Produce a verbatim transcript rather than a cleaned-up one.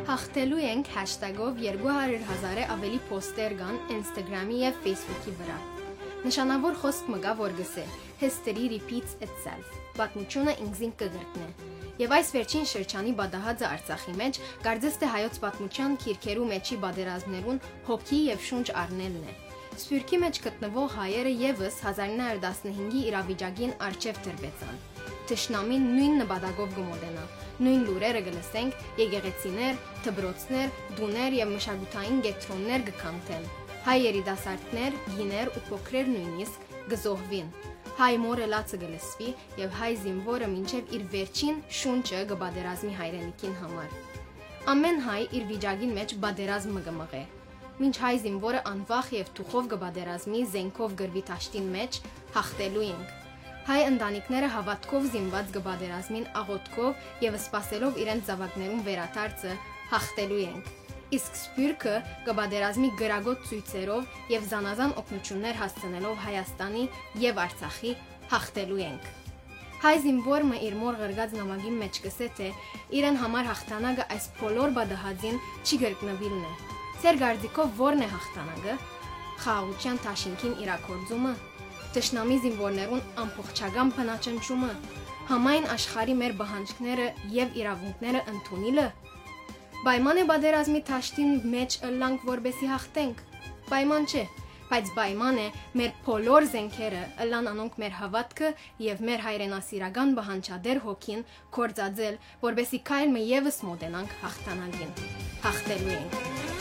Հաղթելու ենք hashtag-ով երկու հարյուր հազարը ավելի post-եր կան Instagram-ի եւ Facebook-ի վրա։ Նշանավոր խոսք մը գա, որ գսե History repeats itself։ Պատմությունը ինքզին կգրտնե։ Եվ այս վերջին շրջանի բադահածը Արցախի մեջ կարծես թե հայոց պատմության քիրքերու մեջի բادرազմներուն հոգի եւ շունչ առնելն է։ Սփյուռքի մեջ գտնվող հայերը եւս հազար ինը հարյուր տասնհինգի իրավիճակին արչեւ դրվեցան։ Թշնամին նույն նպատակով գմոդենա։ Նույն լուրերը գլսենք, եկեղեցիներ, դբրոցներ, դուներ եւ մշակութային կենտրոններ գքանթեն։ Հայ երիտասարդներ, գիներ ու փոքրեր նույնիսկ գզոհվին։ Հայ մորը լացը գլսվի եւ հայ զինվորը մինչեւ իր վերջին շունչը գբادرազմի հայրենիքին համար։ Ամեն հայ իր վիճակին մեջ բادرազմը գմղե։ Մինչ հայ զինվորը անվախ եւ թուխով գբادرազմի զենքով գրվի տաշտին մեջ հաղթելու ենք։ Հայ ընտանիքները հավատքով զինված գբادرազմին աղոթքով եւ սպասելով իրենց զավակներուն վերադարձը հաղթելու ենք։ Իսկ Սփյուռքը գբادرազմի գրագոտ ցույցերով եւ զանազան օգնություններ հասցնելով Հայաստանի եւ Արցախի հաղթելու ենք։ Հայ զինվորը իր մոր գրգած նամակի մեջ կսե թե իրեն համար հաղթանակը այս բոլոր բադահածին չի գրկնվիլն է։ Ձեր գարձիկով ո՞րն է հաղթանակը։ Խաղաղության տաշինքին իրակորձումը, թշնամի զինվորներուն ամփոխչական բնաճնչումը, համայն աշխարհի մեր բանջկները եւ իրավունքները ընդունիլը։ Պայման է բادرազմի տաշտին մեջ ըլլանք որբեսի հաղթենք։ Պայման չէ, բայց պայման է մեր բոլոր զենքերը ըլլան անոնք մեր հավատքը եւ մեր հայրենասիրական բանջադեր հոգին կործածել, որբեսի քայլը եւս մոտենանք հաղթանակին։ Հաղթելու ենք։